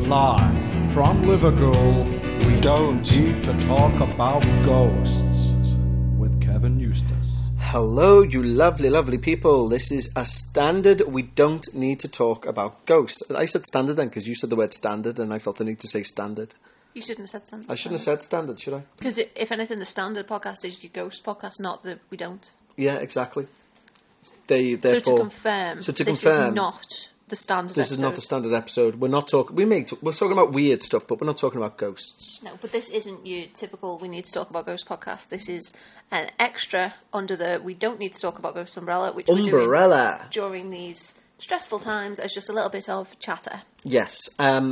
Live from Liverpool, we don't need to talk about ghosts with Kevin Eustace. Hello, you lovely, lovely people. This is a standard. We don't need to talk about ghosts. I said standard then because you said the word standard and I felt the need to say standard. You shouldn't have said standard. I shouldn't have said standard, should I? Because if anything, the standard podcast is your ghost podcast, not the we don't. Yeah, exactly. So to confirm, this is not the standard This episode. is not the standard episode. We're not talking... We're talking about weird stuff, but we're not talking about ghosts. No, but this isn't your typical we need to talk about ghost podcast. This is an extra under the we don't need to talk about ghost umbrella, which we're doing during these stressful times as just a little bit of chatter. Yes.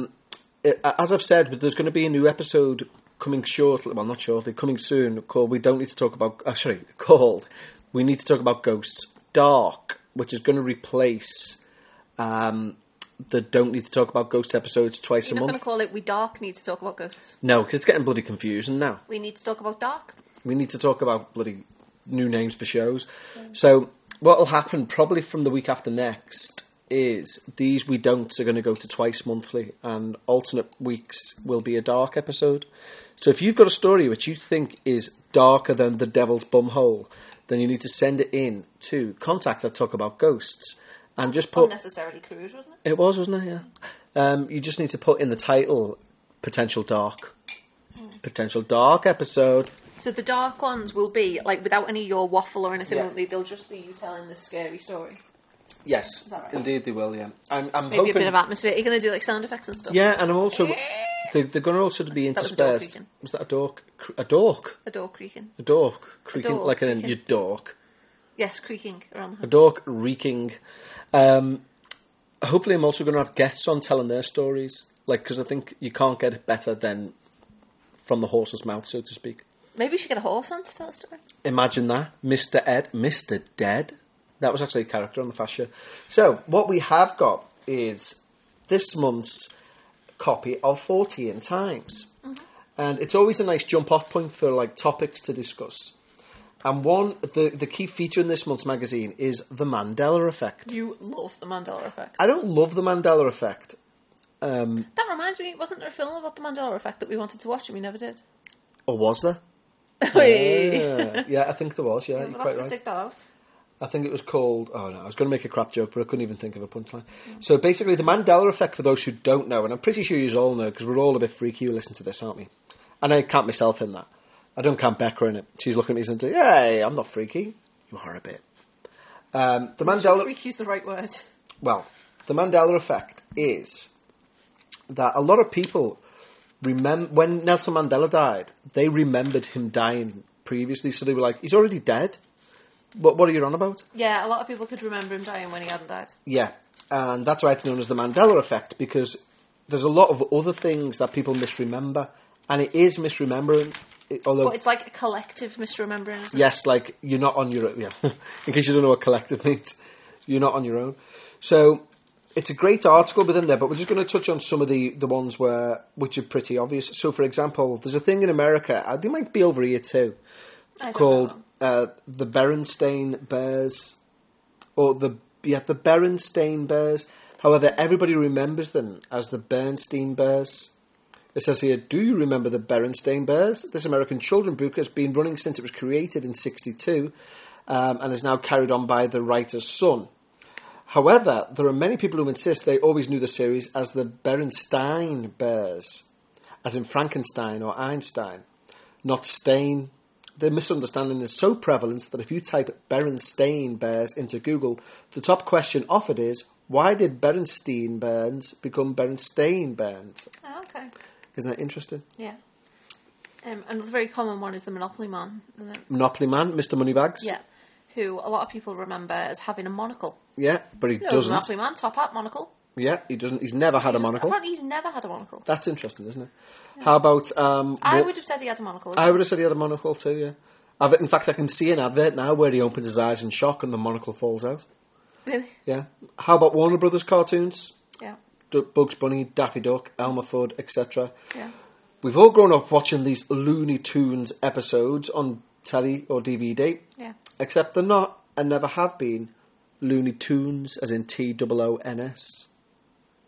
As I've said, there's going to be a new episode coming shortly. Well, not shortly, coming soon. Called We Don't Need to Talk About... called We Need to Talk About Ghosts Dark, which is going to replace... the Don't Need to Talk About Ghosts episodes twice a month. You're not going to call it We Dark Need to Talk About Ghosts? No, because it's getting bloody confusing now. We need to talk about dark? We need to talk about bloody new names for shows. So what will happen probably from the week after next is these We Don'ts are going to go to twice monthly and alternate weeks will be a dark episode. So if you've got a story which you think is darker than the devil's bumhole, then you need to send it in to contact@talkaboutghosts. And just put unnecessarily crude, wasn't it? It was, wasn't it? Yeah. You just need to put in the title potential dark episode. So the dark ones will be like without any your waffle or anything. Yeah. Won't they? They'll just be you telling the scary story. Yes, Is that right? indeed they will. Yeah, I'm Maybe hoping a bit of atmosphere. You're going to do like sound effects and stuff. Yeah, and I'm also they're going to also be interspersed. Was that a dork? A dork? A door creaking. A dork creaking, dork like an creaking. you dork. Yes, creaking around the house. A dork reeking. Hopefully, I'm also going to have guests on telling their stories, like because I think you can't get it better than from the horse's mouth, so to speak. Maybe we should get a horse on to tell a story. Imagine that, Mr. Dead. That was actually a character on the Fast Show. So what we have got is this month's copy of 14 Times, and it's always a nice jump-off point for like topics to discuss. And the key feature in this month's magazine is the Mandela Effect. You love the Mandela Effect. I don't love the Mandela Effect. That reminds me, wasn't there a film about the Mandela Effect that we wanted to watch and we never did? Or was there? Yeah, Yeah, I think there was, yeah, you're we'll quite have to right. take that out. I think it was called... Oh, no, I was going to make a crap joke, but I couldn't even think of a punchline. So basically, the Mandela Effect, for those who don't know, and I'm pretty sure you all know, because we're all a bit freaky who listen to this, aren't we? And I count myself in that. I don't count Becca in it. She's looking at me and saying, "Hey, I'm not freaky." You are a bit. The Mandela... Freaky is the right word. Well, the Mandela Effect is that a lot of people remember... When Nelson Mandela died, they remembered him dying previously, so they were like, he's already dead? What are you on about? Yeah, a lot of people could remember him dying when he hadn't died. Yeah, and that's why it's known as the Mandela Effect, because there's a lot of other things that people misremember, and it is misremembering. Although, But it's like a collective misremembering, isn't it? yes, like you're not on your own. Yeah, in case you don't know what collective means, you're not on your own. So it's a great article within there, but we're just going to touch on some of the ones which are pretty obvious. So, for example, there's a thing in America. They might be over here too, called the Berenstain Bears, or the Berenstain Bears. However, everybody remembers them as the Bernstein Bears. It says here, do you remember the Berenstain Bears? This American children's book has been running since it was created in 1962 and is now carried on by the writer's son. However, there are many people who insist they always knew the series as the Berenstain Bears, as in Frankenstein or Einstein, not Stain. The misunderstanding is so prevalent that if you type Berenstain Bears into Google, the top question offered is, why did Berenstain Bears become Berenstain Bears? Oh, okay. Isn't that interesting? Yeah. Another very common one is the Monopoly Man, isn't it? Monopoly Man, Mr. Moneybags. Yeah. Who a lot of people remember as having a monocle. Yeah, but he No, doesn't. Monopoly Man, top hat, monocle. Yeah, he doesn't. He's never had a monocle. Apparently he's never had a monocle. That's interesting, isn't it? Yeah. How about... I would have said he had a monocle. I would have said he had a monocle too, yeah. In fact, I can see an advert now where he opens his eyes in shock and the monocle falls out. Really? Yeah. How about Warner Brothers cartoons? Yeah. Bugs Bunny, Daffy Duck, Elmer Fudd, etc. Yeah. We've all grown up watching these Looney Tunes episodes on telly or DVD. Yeah. Except they're not, and never have been, Looney Tunes, as in Toons.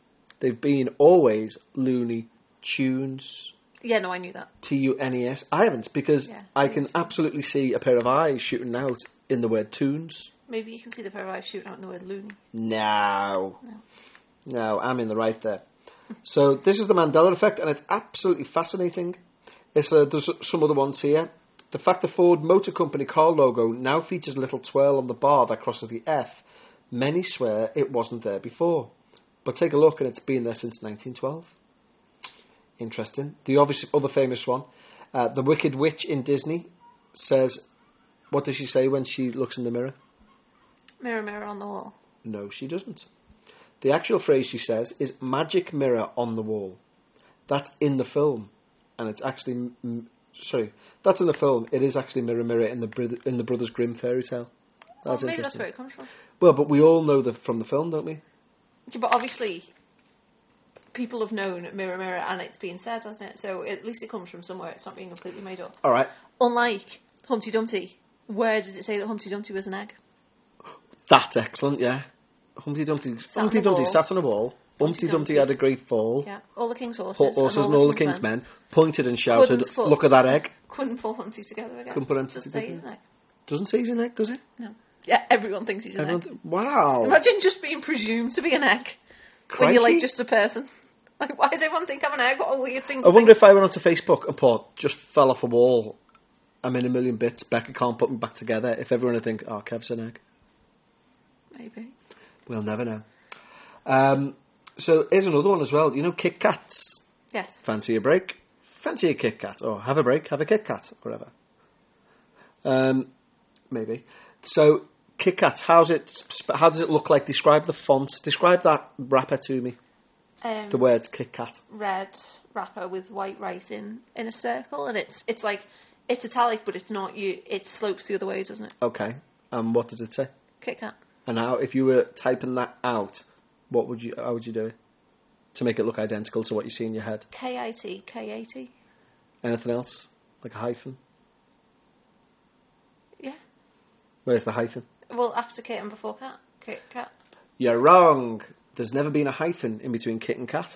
They've been always Looney Tunes. Yeah, no, I knew that. Tunes. I haven't, because I can absolutely see a pair of eyes shooting out in the word tunes. Maybe you can see the pair of eyes shooting out in the word loony. No, I'm in the right there. So this is the Mandela effect, and it's absolutely fascinating. There's some other ones here. The fact the Ford Motor Company car logo now features a little twirl on the bar that crosses the F. Many swear it wasn't there before. But take a look, and it's been there since 1912. Interesting. The obvious other famous one, the Wicked Witch in Disney says, what does she say when she looks in the mirror? Mirror, mirror on the wall. No, she doesn't. The actual phrase she says is magic mirror on the wall. That's in the film. And it's actually... that's in the film. It is actually Mirror, Mirror in the Brothers Grimm fairy tale. That's maybe interesting. That's where it comes from. Well, but we all know from the film, don't we? Yeah, but obviously, people have known Mirror, Mirror, and it's been said, hasn't it? So at least it comes from somewhere. It's not being completely made up. All right. Unlike Humpty Dumpty, where does it say that Humpty Dumpty was an egg? That's excellent, yeah. Humpty Dumpty sat on a wall. Humpty Dumpty had a great fall. Yeah, all the king's horses and all the king's men pointed and shouted, look at that egg. Couldn't pull Humpty together again. Couldn't put Humpty together. Say he's an egg. Doesn't say he's an egg, does it? No. Yeah, everyone thinks he's an egg. Wow. Imagine just being presumed to be an egg. Crikey. When you're like just a person. Like, why does everyone think I'm an egg? What a weird thing to I wonder if I went onto Facebook and put, just fell off a wall, I'm in a million bits, Becca can't put me back together, if everyone would think, oh, Kev's an egg. Maybe. We'll never know. So here's another one as well. You know Kit Kats? Yes. Fancy a break? Fancy a Kit Kat? Or have a break, have a Kit Kat, whatever. Maybe. So Kit Kat, how does it look like? Describe the font. Describe that wrapper to me. The words Kit Kat. Red wrapper with white writing in a circle, and it's like it's italic, but it's not. It slopes the other way, doesn't it? Okay. And what did it say? Kit Kat. And how, if you were typing that out, how would you do it to make it look identical to what you see in your head? K-I-T. Anything else? Like a hyphen? Yeah. Where's the hyphen? Well, after Kit and before Cat. Kit Kat. You're wrong. There's never been a hyphen in between Kit and Cat.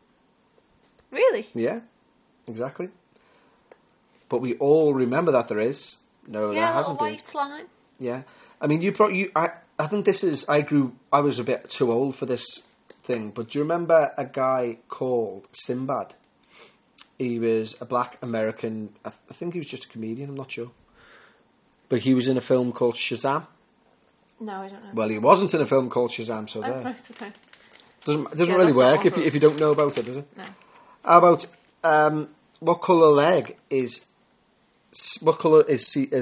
Really? Yeah, exactly. But we all remember that there is. No, there hasn't been. Yeah, a white line. Yeah. I mean, I think this is... I was a bit too old for this thing, but do you remember a guy called Sinbad? He was a black American... I think he was just a comedian, I'm not sure. But he was in a film called Shazam. No, I don't know. Well, he wasn't in a film called Shazam, so there. Right, okay. Doesn't really work if you don't know about it, does it? No. How about what colour leg is... What colour is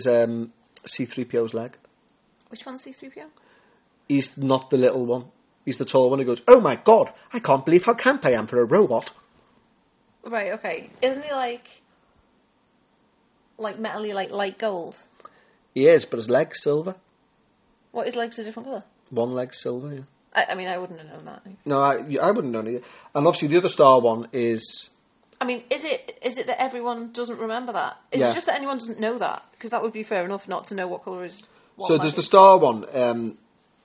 C-3PO's leg? Which one's C-3PO? He's not the little one. He's the tall one who goes, oh my god, I can't believe how camp I am for a robot. Right, okay. Isn't he like metally, like light gold? He is, but his leg's silver. What, his leg's a different colour? One leg's silver, yeah. I mean, I wouldn't have known that. No, I wouldn't know either. And obviously the other Star one is... I mean, is it that everyone doesn't remember that? Is it just that anyone doesn't know that? Because that would be fair enough not to know what colour is... So there's the Star one.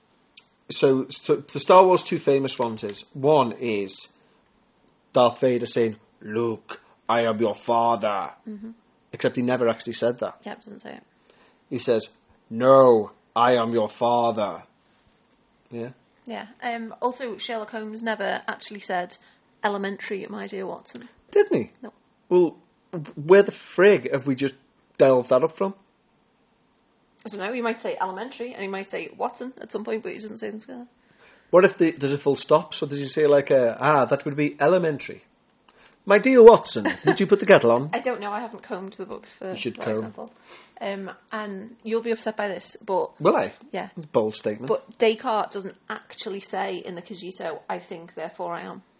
So the Star Wars two famous ones is... One is Darth Vader saying, Luke, I am your father. Mm-hmm. Except he never actually said that. Yeah, it doesn't say it. He says, no, I am your father. Yeah? Yeah. Also, Sherlock Holmes never actually said elementary, my dear Watson. Didn't he? No. Well, where the frig have we just delved that up from? I don't know, he might say elementary, and he might say Watson at some point, but he doesn't say them together. What if there's a full stop? So does he say that would be elementary? My dear Watson, would you put the kettle on? I don't know, I haven't combed the books for you should comb. Example. And you'll be upset by this, but... Will I? Yeah. It's a bold statement. But Descartes doesn't actually say in the Cogito, I think, therefore I am.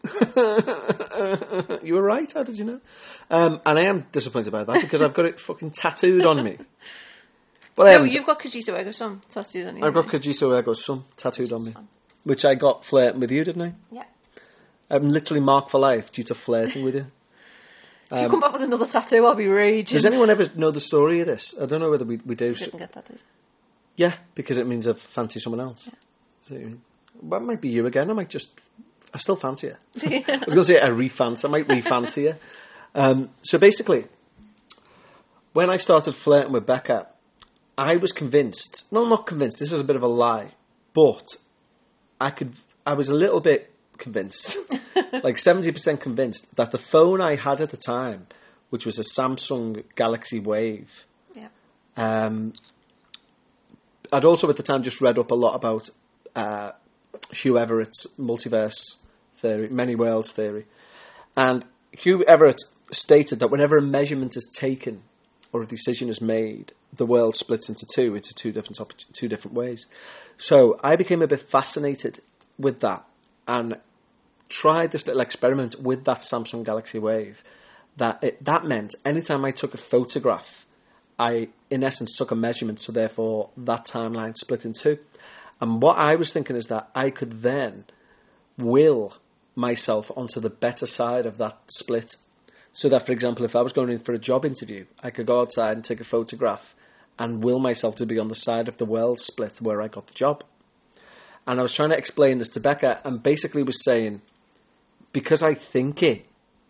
You were right, how did you know? And I am disappointed about that, because I've got it fucking tattooed on me. But no, you've got Cogito Ergo Sum tattooed on you. I've got Cogito Ergo Sum tattooed on me. Which I got flirting with you, didn't I? Yeah. I'm literally marked for life due to flirting with you. If you come back with another tattoo, I'll be raging. Does anyone ever know the story of this? I don't know whether we do. You didn't get that, did you? Yeah, because it means I fancy someone else. Yeah. So, that might be you again. I might just I still fancy her. I was going to say I might refancy her. So basically, when I started flirting with Becca, I was convinced, no, not convinced, this is a bit of a lie, but I was a little bit convinced, like 70% convinced, that the phone I had at the time, which was a Samsung Galaxy Wave, I'd also at the time just read up a lot about Hugh Everett's multiverse theory, many worlds theory. And Hugh Everett stated that whenever a measurement is taken or a decision is made, the world splits into two different ways. So I became a bit fascinated with that and tried this little experiment with that Samsung Galaxy Wave. That meant anytime I took a photograph, I, in essence, took a measurement, so therefore that timeline split in two. And what I was thinking is that I could then will myself onto the better side of that split. So that, for example, if I was going in for a job interview, I could go outside and take a photograph and will myself to be on the side of the world split where I got the job. And I was trying to explain this to Becca and basically was saying, because I think it,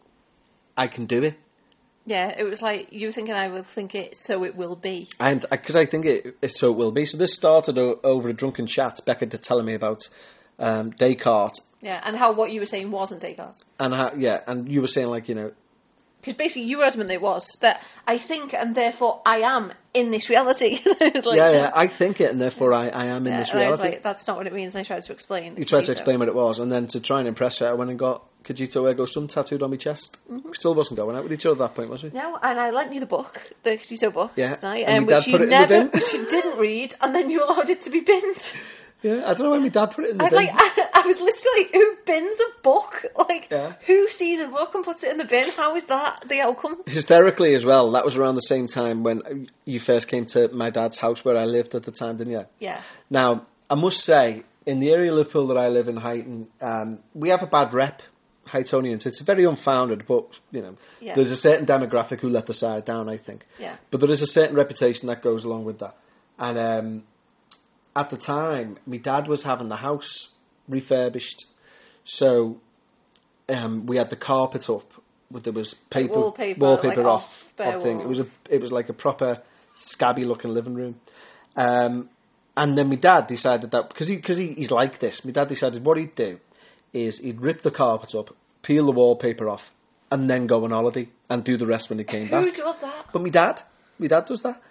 I can do it. Yeah, it was like you were thinking I will think it, so it will be. And because I think it, so it will be. So this started over a drunken chat. Becca telling me about Descartes. Yeah, and how what you were saying wasn't Descartes. And how, and you were saying like, you know, because basically your argument it was that I think and therefore I am in this reality. Like, I think it and therefore I am in this reality. I was like, that's not what it means. And I tried to explain. You tried to explain what it was, and then to try and impress her, I went and got Kajito Ego-sun tattooed on my chest. Mm-hmm. Still wasn't going out with each other at that point, was we? No, and I lent you the book, the Kajito book, tonight, which you never, which you didn't read, and then you allowed it to be binned. Yeah, I don't know why my dad put it in the bin. I was literally, who bins a book? Who sees a book and puts it in the bin? How is that the outcome? Hysterically as well, that was around the same time when you first came to my dad's house where I lived at the time, didn't you? Yeah. Now, I must say, in the area of Liverpool that I live in, Huyton, we have a bad rep, Huytonians. It's very unfounded, but, you know, there's a certain demographic who let the side down, I think. Yeah. But there is a certain reputation that goes along with that. And at the time, my dad was having the house refurbished, so we had the carpet up. There was wallpaper off thing. It was like a proper scabby looking living room. And then my dad decided that because he's like this. My dad decided what he'd do is he'd rip the carpet up, peel the wallpaper off, and then go on holiday and do the rest when he came back. Who does that? But my dad does that.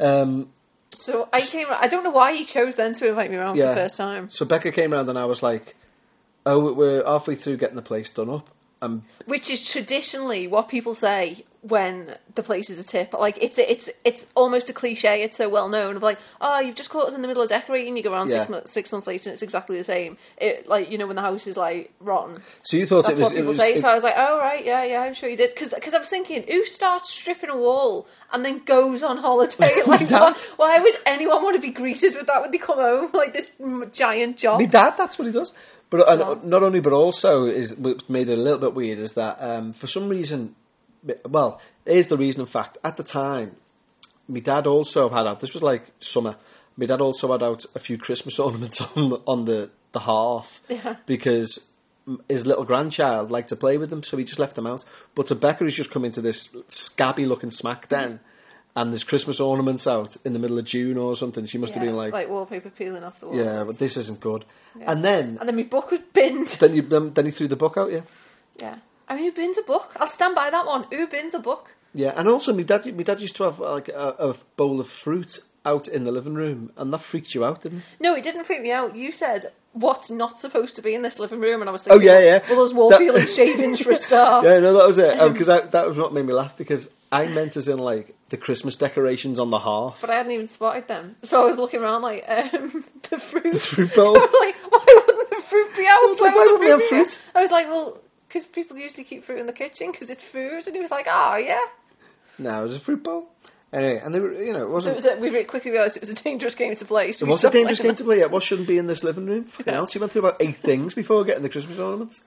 So I don't know why he chose then to invite me around for the first time. So Becca came around and I was like, oh, we're halfway through getting the place done up. Which is traditionally what people say when the place is a tip. Like it's almost a cliche. It's so well known of like, oh, you've just caught us in the middle of decorating. You go around 6 months later and it's exactly the same. Like, you know, when the house is like rotten. So you thought that's what people say. So I was like, oh right, yeah, I'm sure you did. Because I was thinking, who starts stripping a wall and then goes on holiday? Like, why would anyone want to be greeted with that when they come home? Like this giant job. My dad, that's what he does. But not only, but also is what made it a little bit weird is that for some reason, well, here's the reason. In fact, at the time, my dad also had out. This was like summer. My dad also had out a few Christmas ornaments on the hearth because his little grandchild liked to play with them, so he just left them out. But Becca has just come into this scabby looking smack den. And there's Christmas ornaments out in the middle of June or something. She must have been like wallpaper peeling off the walls. Yeah, but this isn't good. Yeah. And then my book was binned. Then you threw the book out, Yeah. I mean, who bins a book? I'll stand by that one. Who bins a book? Yeah, and also my dad used to have like a bowl of fruit out in the living room, and that freaked you out, didn't it? No, it didn't freak me out. You said what's not supposed to be in this living room, and I was thinking, well, those wall peeling shavings for a start. Yeah, no, that was it. Because that was what made me laugh, because I meant as in like the Christmas decorations on the hearth. But I hadn't even spotted them. So I was looking around like, the fruit. The fruit bowl. I was like, why wouldn't the fruit be out? Why wouldn't we have fruit? I was like, well, because people usually keep fruit in the kitchen because it's food. And he was like, oh, yeah. No, it was a fruit bowl. Anyway, and they were, you know, it wasn't... we really quickly realised it was a dangerous game to play. So it was a dangerous game to play, What shouldn't be in this living room? Fucking hell, she went through about 8 things before getting the Christmas ornaments.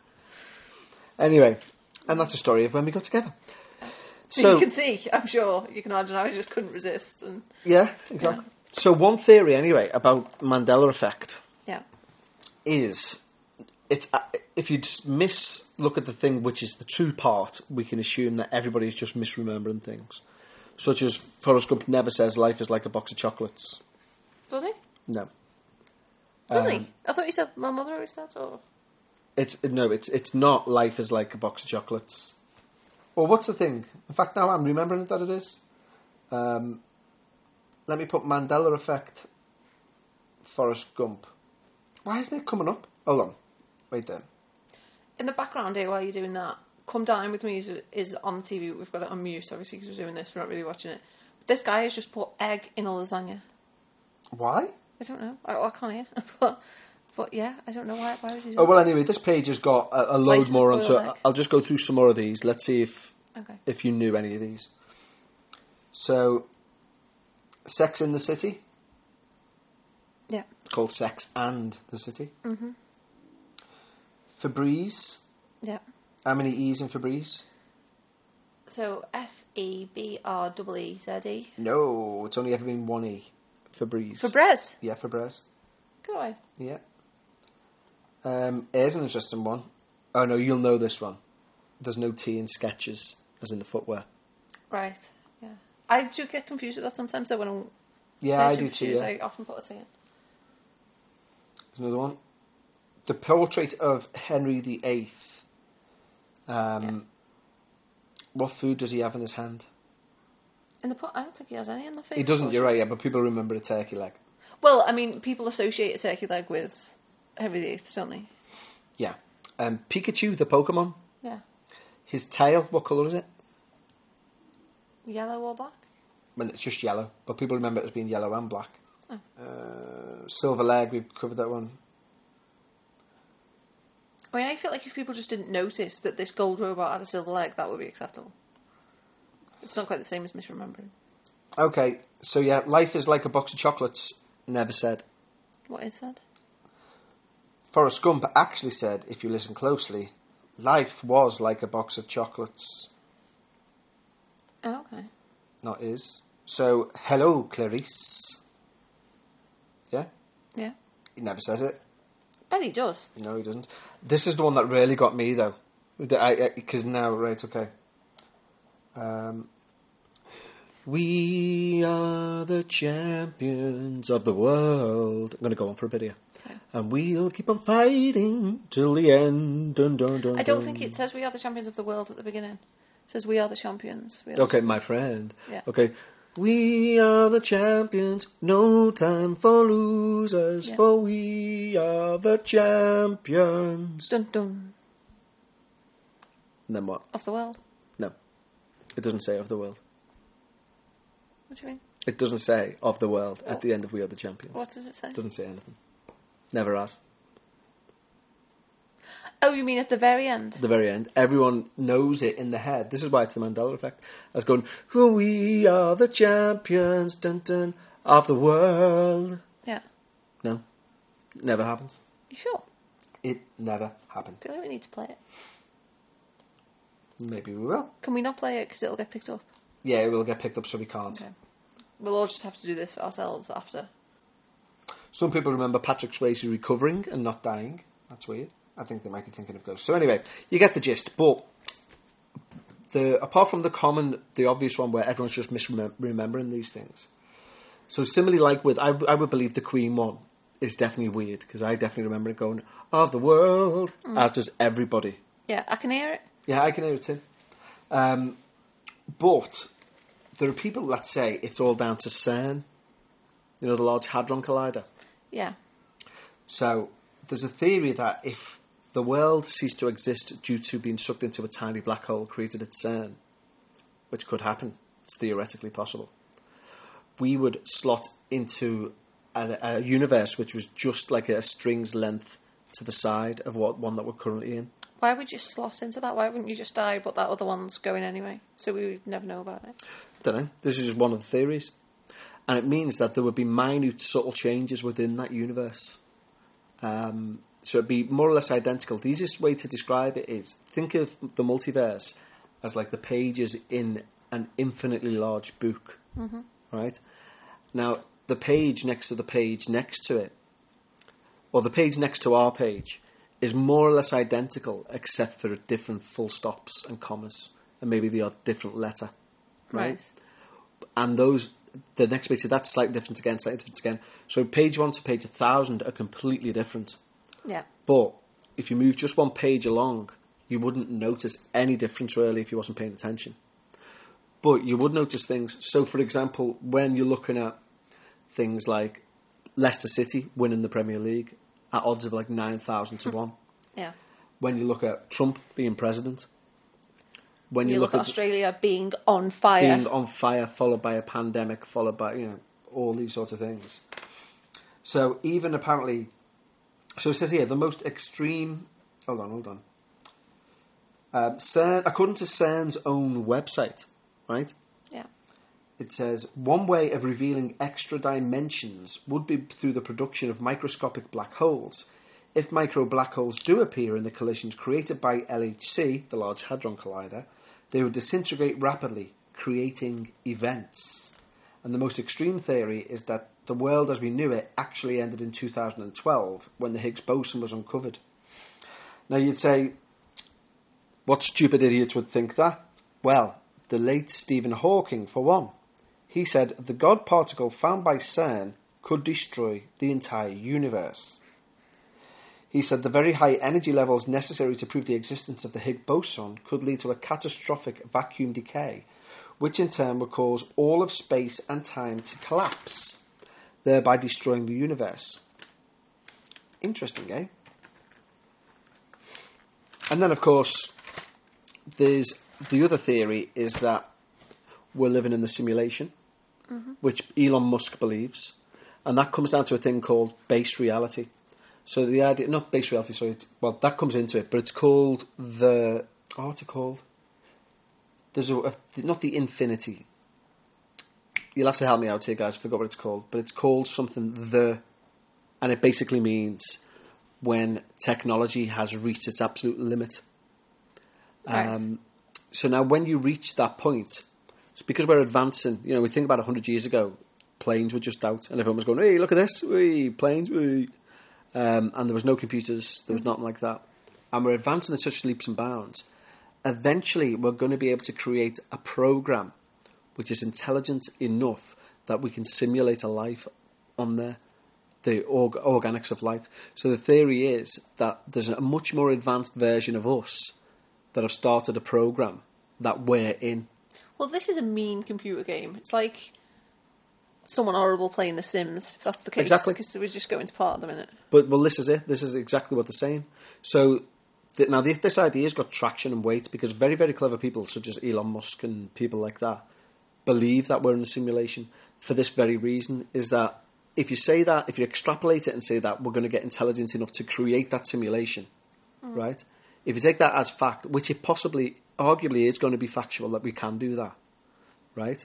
Anyway, and that's the story of when we got together. So you can see, I'm sure, you can imagine I just couldn't resist. And yeah, exactly. Yeah. So one theory, anyway, about Mandela effect is it's if you just look at the thing which is the true part, we can assume that everybody's just misremembering things. Such as Forrest Gump never says life is like a box of chocolates. Does he? No. Does he? I thought you said my mother always said. Or It's not life is like a box of chocolates. Well, what's the thing? In fact, now I'm remembering that it is. Let me put Mandela effect. Forrest Gump. Why isn't it coming up? Hold on. Wait there. In the background here, while you're doing that, Come Dine With Me is on the TV. We've got it on mute, obviously, because we're doing this. We're not really watching it. But this guy has just put egg in a lasagna. Why? I don't know. I can't hear. But yeah, I don't know why would you do that? Well, anyway, this page has got a load more on, so egg. I'll just go through some more of these. Let's see if you knew any of these. So, Sex in the City. Yeah. It's called Sex and the City. Mm-hmm. Febreze. Yeah. How many E's in Febreze? So, Febreze. No, it's only ever been one E. Febreze. Febreze? Yeah, Febreze. Go away. Yeah. Here's an interesting one. Oh, no, you'll know this one. There's no T in Skechers, as in the footwear. Right, yeah. I do get confused with that sometimes, so when I'm I do too, I often put a T in. There's another one. The portrait of Henry VIII. What food does he have in his hand? I don't think he has any in the face. He doesn't, you're right, yeah, but people remember a turkey leg. Well, I mean, people associate a turkey leg with Henry VIII, don't they? Yeah. Pikachu, the Pokemon. Yeah. His tail, what colour is it? Yellow or black? Well, it's just yellow, but people remember it as being yellow and black. Oh. Silver leg, we've covered that one. I mean, I feel like if people just didn't notice that this gold robot had a silver leg, that would be acceptable. It's not quite the same as misremembering. Okay, so yeah, life is like a box of chocolates, never said. What is that? Forrest Gump actually said, if you listen closely, life was like a box of chocolates. Oh, okay. Not is. So, hello, Clarice. Yeah? Yeah. He never says it. Bet he does. No, he doesn't. This is the one that really got me, though. Because now, right, okay. We are the champions of the world. I'm going to go on for a bit here. Okay. And we'll keep on fighting till the end. Dun, dun, dun, I don't think it says we are the champions of the world at the beginning. It says we are the champions. My friend. Yeah. Okay. We are the champions, no time for losers, for we are the champions. Dun dun. And then what? Of the world? No. It doesn't say of the world. What do you mean? It doesn't say of the world at the end of We Are the Champions. What does it say? It doesn't say anything. Never has. Oh, you mean at the very end? The very end. Everyone knows it in their head. This is why it's the Mandela effect. I was going, we are the champions, dun, dun, of the world. Yeah. No. Never happens. You sure? It never happened. I feel like we need to play it. Maybe we will. Can we not play it because it'll get picked up? Yeah, it will get picked up, so we can't. Okay. We'll all just have to do this ourselves after. Some people remember Patrick Swayze recovering and not dying. That's weird. I think they might be thinking of ghosts. So anyway, you get the gist. But apart from the obvious one where everyone's just misremembering these things. So similarly, like with, I would believe the Queen one is definitely weird because I definitely remember it going, of the world, as does everybody. Yeah, I can hear it. Yeah, I can hear it too. But there are people that say it's all down to CERN. You know, the Large Hadron Collider. Yeah. So there's a theory that if the world ceased to exist due to being sucked into a tiny black hole created at CERN, which could happen, it's theoretically possible, we would slot into a universe which was just like a string's length to the side of one that we're currently in. Why would you slot into that? Why wouldn't you just die, but that other one's going anyway? So we would never know about it. Don't know. This is just one of the theories. And it means that there would be minute, subtle changes within that universe. So it'd be more or less identical. The easiest way to describe it is, think of the multiverse as like the pages in an infinitely large book. Mm-hmm. Right? Now, the page next to the page next to it, or the page next to our page, is more or less identical, except for different full stops and commas, and maybe the odd different letter, right? And the next page, so that's slightly different again, So page 1 to page 1,000 are completely different. Yeah. But if you move just one page along, you wouldn't notice any difference really if you wasn't paying attention. But you would notice things. So, for example, when you're looking at things like Leicester City winning the Premier League at odds of like 9,000 to 1. Yeah. When you look at Trump being president. When you look at Australia being on fire. Being on fire, followed by a pandemic, followed by, all these sorts of things. So even apparently... So it says here, the most extreme... Hold on. CERN, according to CERN's own website, right? Yeah. It says, one way of revealing extra dimensions would be through the production of microscopic black holes. If micro black holes do appear in the collisions created by LHC, the Large Hadron Collider, they would disintegrate rapidly, creating events. And the most extreme theory is that the world as we knew it actually ended in 2012 when the Higgs boson was uncovered. Now you'd say, what stupid idiots would think that? Well, the late Stephen Hawking, for one. He said the God particle found by CERN could destroy the entire universe. He said the very high energy levels necessary to prove the existence of the Higgs boson could lead to a catastrophic vacuum decay, which in turn would cause all of space and time to collapse, thereby destroying the universe. Interesting, eh? And then, of course, there's the other theory is that we're living in the simulation, which Elon Musk believes, and that comes down to a thing called base reality. So the idea, not base reality, sorry, that comes into it, but it's called what's it called? There's not the infinity. You'll have to help me out here, guys. I forgot what it's called, but it's called something and it basically means when technology has reached its absolute limit. Right. So now when you reach that point, it's because we're advancing, we think about 100 years ago, planes were just out and everyone was going, hey, look at this, hey, planes, hey. And there was no computers, there was nothing like that. And we're advancing at such leaps and bounds. Eventually, we're going to be able to create a program which is intelligent enough that we can simulate a life on there, the organics of life. So the theory is that there's a much more advanced version of us that have started a program that we're in. Well, this is a mean computer game. It's like someone horrible playing The Sims, if that's the case. Exactly. Because we're just going to part at the minute. But, this is it. This is exactly what they're saying. So, now this idea's got traction and weight because very, very clever people, such as Elon Musk and people like that, believe that we're in a simulation for this very reason, is that if you say that, if you extrapolate it and say that we're going to get intelligent enough to create that simulation, right? If you take that as fact, which it possibly, arguably is going to be factual that we can do that, right?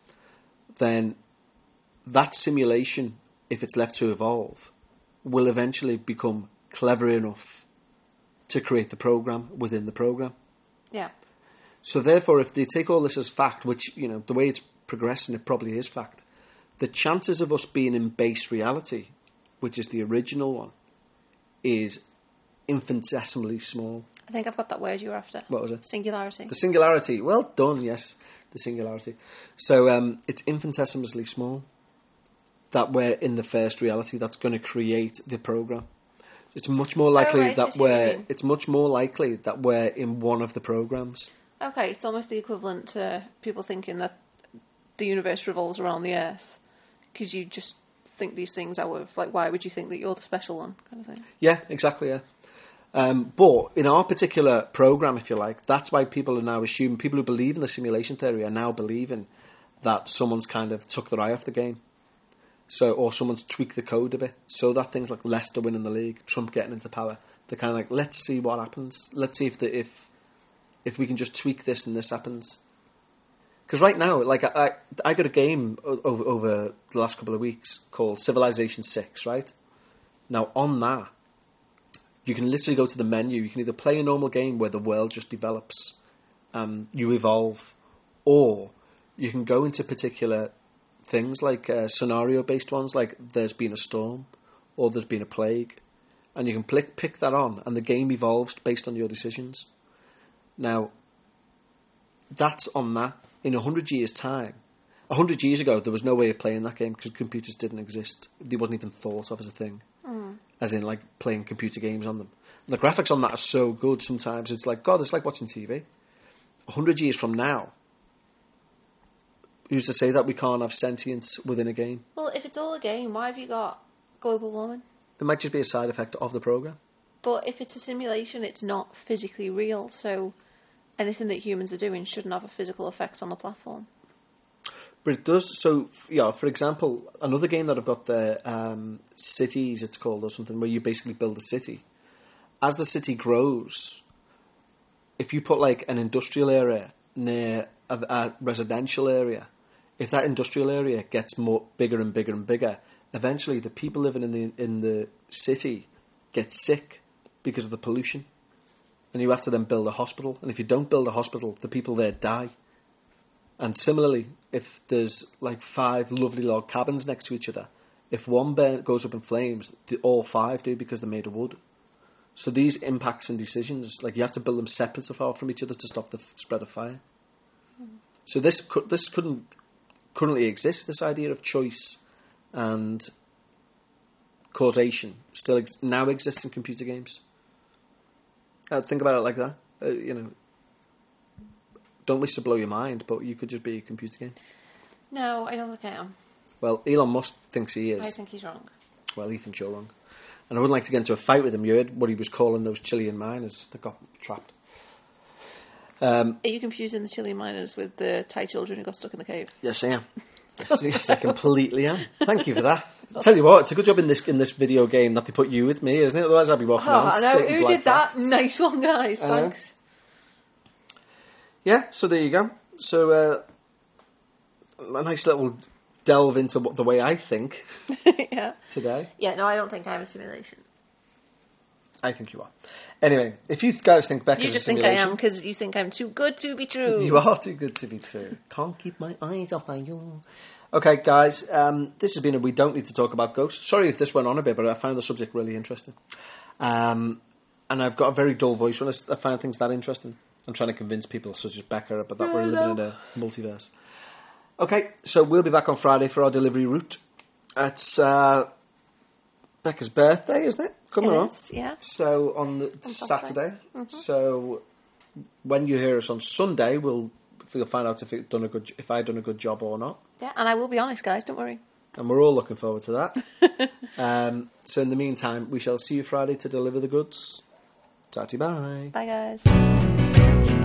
Then that simulation, if it's left to evolve, will eventually become clever enough to create the program within the program. Yeah. So therefore, if they take all this as fact, which, the way it's progressing, it probably is fact, the chances of us being in base reality, which is the original one, is infinitesimally small. I think I've got that word you were after. What was it? Singularity. The singularity. Well done, yes. The singularity. So it's infinitesimally small that we're in the first reality that's going to create the program. It's much more likely it's much more likely that we're in one of the programs. Okay, it's almost the equivalent to people thinking that the universe revolves around the Earth because you just think these things out of, like, why would you think that you're the special one, kind of thing. Yeah, exactly, yeah. But in our particular program, if you like, that's why people are now assuming, people who believe in the simulation theory are now believing that someone's kind of took their eye off the game. Or someone's tweaked the code a bit, so that things like Leicester winning the league, Trump getting into power, they're kind of like, let's see what happens. Let's see if we can just tweak this and this happens. Because right now, like I got a game over the last couple of weeks called Civilization 6, right? Now on that, you can literally go to the menu. You can either play a normal game where the world just develops, you evolve, or you can go into particular things like scenario-based ones, like there's been a storm or there's been a plague, and you can pick that on, and the game evolves based on your decisions. Now, that's on that. In 100 years' time, 100 years ago, there was no way of playing that game because computers didn't exist. They wasn't even thought of as a thing, as in like playing computer games on them. And the graphics on that are so good. Sometimes it's like, God, it's like watching TV. 100 years from now, who's to say that we can't have sentience within a game? Well, if it's all a game, why have you got global warming? It might just be a side effect of the program. But if it's a simulation, it's not physically real, so anything that humans are doing shouldn't have a physical effects on the platform. But it does. So, yeah, for example, another game that I've got there, Cities, it's called, or something, where you basically build a city. As the city grows, if you put like an industrial area near a residential area, if that industrial area gets bigger and bigger and bigger, eventually the people living in the city get sick because of the pollution. And you have to then build a hospital. And if you don't build a hospital, the people there die. And similarly, if there's like 5 lovely log cabins next to each other, if one goes up in flames, all 5 do because they're made of wood. So these impacts and decisions, like you have to build them separate from each other to stop the spread of fire. So this couldn't currently exist. This idea of choice and causation still now exists in computer games. Think about it like that. Don't wish to blow your mind, but you could just be a computer game. No, I don't think I am. Well, Elon Musk thinks he is. I think he's wrong. Well, he thinks you're wrong. And I wouldn't like to get into a fight with him. You heard what he was calling those Chilean miners that got trapped. Are you confusing the Chilean miners with the Thai children who got stuck in the cave? Yes, I am. Yes, I completely am. Thank you for that. I'll tell you what, it's a good job in this video game that they put you with me, isn't it? Otherwise I'd be walking around. I know. Who did that? Nice one, guys. Thanks. Yeah, so there you go. So a nice little delve into the way I think today. Yeah, no, I don't think I'm a simulation. I think you are. Anyway, if you guys think Becca's you just a simulation... think I am because you think I'm too good to be true. You are too good to be true. Can't keep my eyes off of you. Okay, guys, this has been We Don't Need to Talk About Ghosts. Sorry if this went on a bit, but I found the subject really interesting. And I've got a very dull voice when I find things that interesting. I'm trying to convince people such as Becca about that we're living in a multiverse. Okay, so we'll be back on Friday for our delivery route. It's Becca's birthday, isn't it? Coming on. Yeah. So on the Saturday. Mm-hmm. So when you hear us on Sunday, we'll find out if I've done a good job or not. Yeah, and I will be honest, guys. Don't worry. And we're all looking forward to that. So in the meantime, we shall see you Friday to deliver the goods. Tatty bye. Bye, guys.